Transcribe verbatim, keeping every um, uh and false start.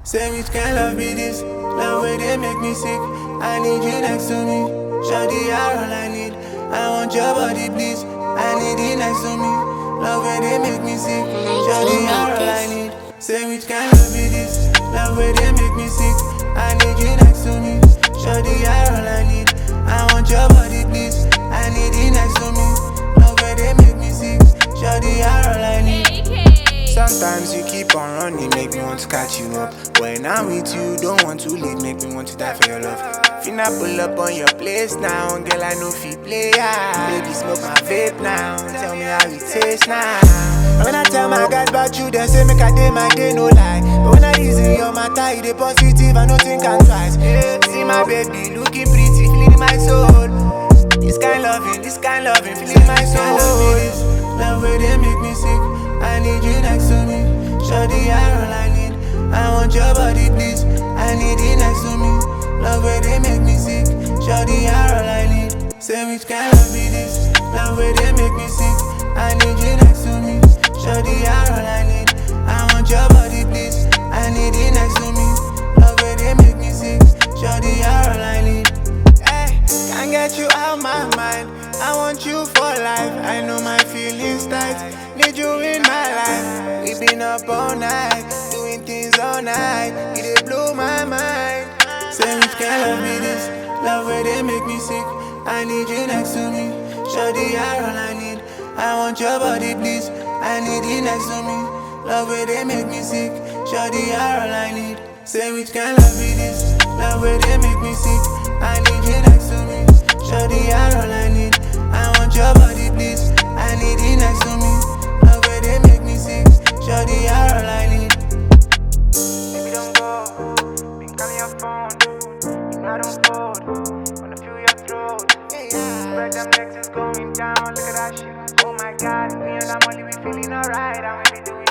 Say which kind love be this? Love where they make me sick. I need you next to me. Shawty, you're all I need. I want your body, please. I need you next to me. Love where they make me sick. Shawty, you're all I need. Say which kind love be this? Love where they make me sick. I need you next to me. Shawty, you're all I need. I want your body, please. I need you next to me. Love where they make me sick. Shawty, you're all I need. Sometimes you keep on running, make me want to catch you up. When I'm with you, don't want to leave, make me want to die for your love. Finna pull up on your place now, girl, I know if you play, yeah. Baby, smoke my vape now, tell me how it tastes now. When I tell my guys about you, they say make I day my day, no lie. But when I reason your matter, you dey positive, I don't think I'm twice. Yeah, see my baby, looking pretty, feeling my soul. This kind loving, this kind loving, feeling my soul. Love where they make me sick. I need you next to me. Shawty, you're all I need. I want your body, please. I need you next to me. Love where they make me sick. Shawty, you're all I need. Say which kind love be this? Love where they make me sick. I need you next to me. Shawty, you're all I need. I want your body, please. I need you next to me. Love where they make me sick. Shawty, you're all I need. Hey, can't get you out my mind. I want you for life. I know my feelings tight. Need you in my life. We been up all night, doing things all night. You dey blow my mind. Say which kind love be this? Love where they make me sick. I need you next to me. Shawty, you're all I need. I want your body, please. I need you next to me. Love where they make me sick. Shawty, you're all I need. Say which kind love be this? Love where they make me sick. I need you next to me. Shawty, you're all I need. I want your body, please. I need you next to me. Love where they make me sick. Shawty, you're all I need. Baby, don't go. Been calling your phone. You know I don't fold. Wanna feel your throat. Yeah, yeah. Spread them legs is going down. Look at that shit. Oh my God. Me and that money, we feeling alright. And we be doing